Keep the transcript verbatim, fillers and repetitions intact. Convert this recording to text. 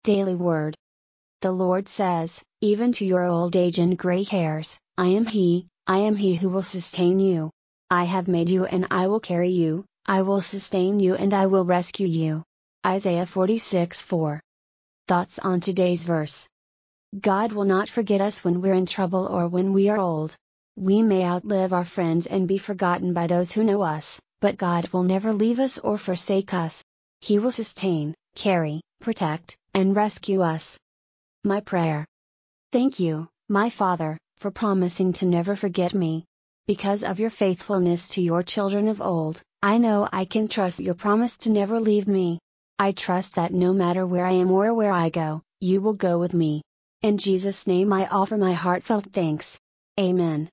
Daily Word. The Lord says, even to your old age and gray hairs, I am He, I am He who will sustain you. I have made you and I will carry you, I will sustain you and I will rescue you. Isaiah forty-six four. Thoughts on today's verse. God will not forget us when we're in trouble or when we are old. We may outlive our friends and be forgotten by those who know us, but God will never leave us or forsake us. He will sustain, carry, protect, and rescue us. My prayer. Thank you, my Father, for promising to never forget me. Because of your faithfulness to your children of old, I know I can trust your promise to never leave me. I trust that no matter where I am or where I go, you will go with me. In Jesus' name I offer my heartfelt thanks. Amen.